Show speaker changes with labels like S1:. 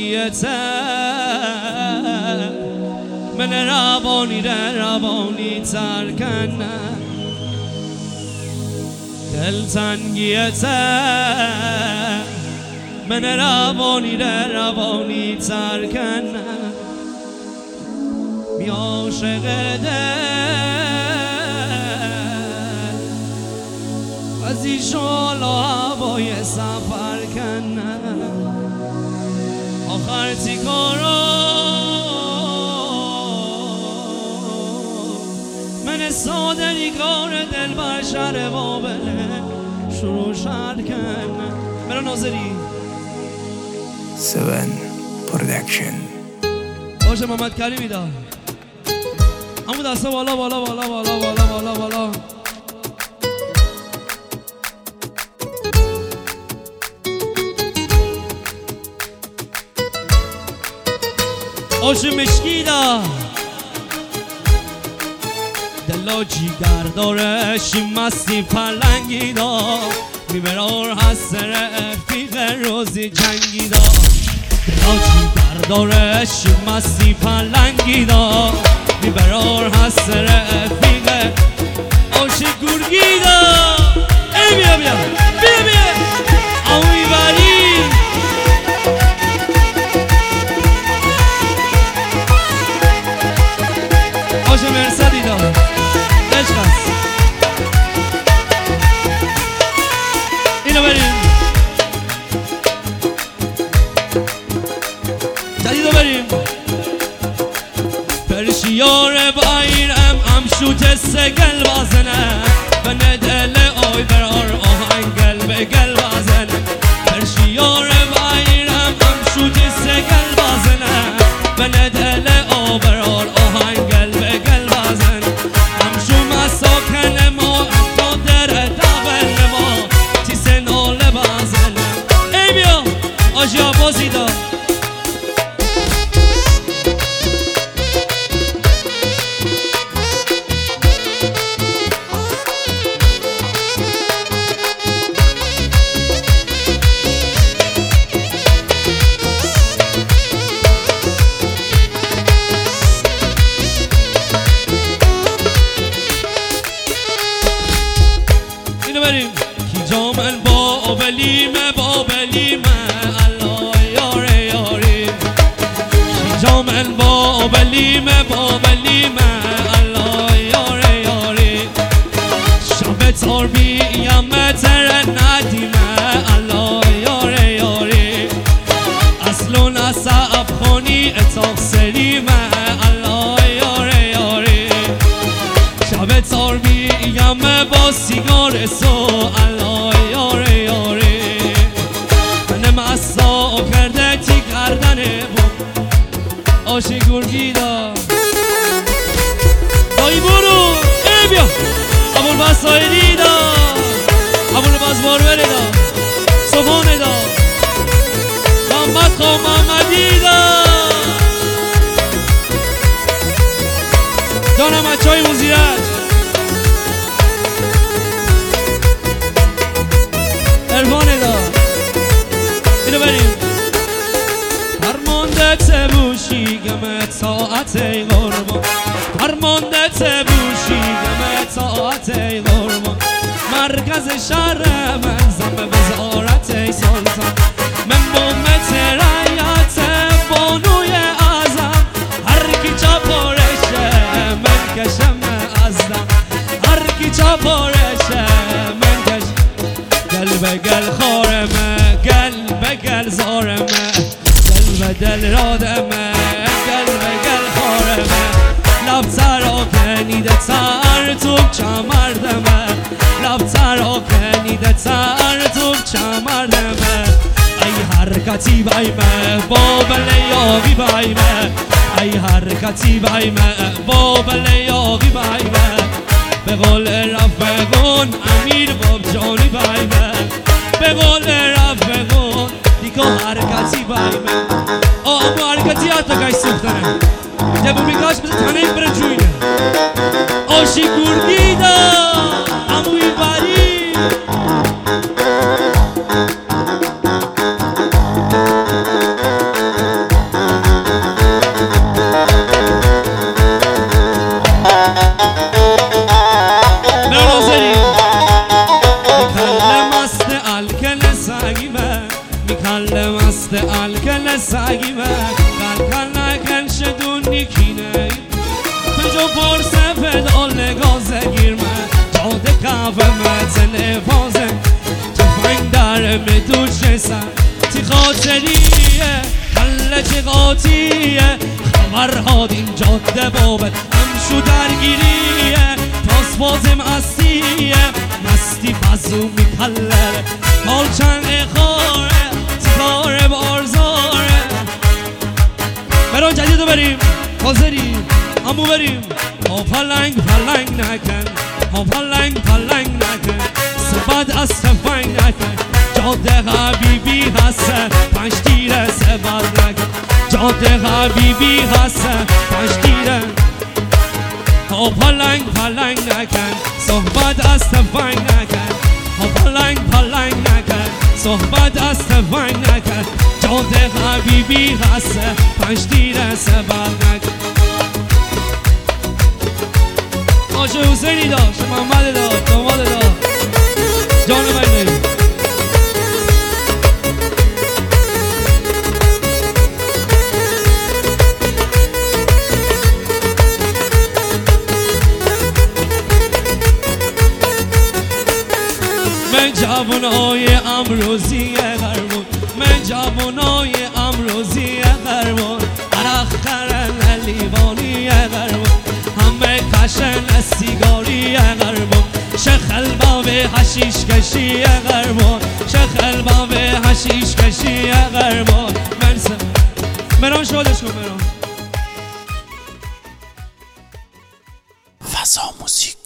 S1: زنگیته من روانی روانی تر کنه دل تنگیته من روانی روانی تر کنه می عاشق دل از ایشالا هوای سفر کنه آخر تیکارا من ساده کار دل بر شهر بابله شروع شهر کنه برا ناظری
S2: 7 پرودکشن
S1: باشه محمد کریمی دا همون دسته بالا بالا بالا بالا بالا بالا بالا آشو مشکی دا دلا جیگر داره شیم مستی پلنگی دا میبرار هست رفیق روزی جنگی دا دلا جیگر داره شیم مستی پلنگی دا میبرار هست رفیق آش گرگی دا ای بیا بیا بیا بیا او میبری آش مرسدی دا عشق هست اینو بریم جدیدو بریم پرشیار بایرم شوت سگل بازنه بنه دل آی برار آهنگل بگل بازنه پرشیار بایرم شوت سگل بازنه بنه دل آی برار آهنگل بگل بازنه همشو مساکن ما تا در دبل ما تیس ناله بازنه ای بیا آجی آبازی دا کی جامل بابلیمه بابلیمه الله یاره یاری کی جامل بابلیمه بابلیمه الله یاره یاری شب تار بیم تر ندیمه الله یاره یاری اصل و نسب خونی اتاق سلیمه الله یاره یاری شب تار بیم با سیگار سو الله یاره یاره من مسا کرده تی کردنه بود آشی گرگی دا دایی برو ای بیا ابول بسایلی دا ابول بزباروره دا صبحانه دا محمد خواه محمدی دا جانم اچهای موزیرت ارمانه دا اینو بریم فرمانده تبوشی گمه ساعت ای غربان فرمانده تبوشی گمه ساعت ای غربان مرکز شهر من زم وزارت ای سلطان من بومت رایت بانوی اعظم هر کی چاپارشه من کشم ازدم هر کی چاپارشه من کشم گل به گل خارمه گل به گل زارمه گل به دل رادمه گل به گل خارمه لب ترا کنیده تر تو کمردمه لب ترا کنیده تر تو کمردمه ای حرکتی بایمه بابل یاقی بایمه ای حرکتی بایمه بابل یاقی بایمه به قول رفقون امیر باب جانی بایمه به قول رفقون دیگه حرکتی بایمه اما حرکتی حتی کش سوختنه جبو میکاش بده تنه بره جوینه آشی گرگی دا اموی بری سگیمه قلقل نکن شدونی کینه پجو فرسه فدال گازگیرمه جاده کافه متن فازه تفنگ در مدود جسن تی خاطریه کله چه قاطیه خبرها دین جاده بابت همشو درگیریه پاسپازم استیه مستی پزو میکلره کال چند اخاره تیکاره بارزاره بران جدیدو بریم حاضریم همو بریم ها پلنگ نکن ها پلنگ نکن سباد از تفنگ نکن جاده حبیبی هسته پنج تیره سباد نکن جاده حبیبی هسته پنج تیره ها پلنگ نکن صحبت از تفنگ نکن ها پلنگ نکن صحبت از تفنگ نکن جاده حبیبی هسته پنج تیره سباد نکن آشه حسینی داشت محمد داشت داماد داشت جان من من جوانای امروزی غربون من جوانای امروزی غربون عرق خرن لیوانی غربون همه کشن سیگاری غربون شخل باب حشیش کشی غربون شخل باب حشیش کشی غربون مران شادش کن مران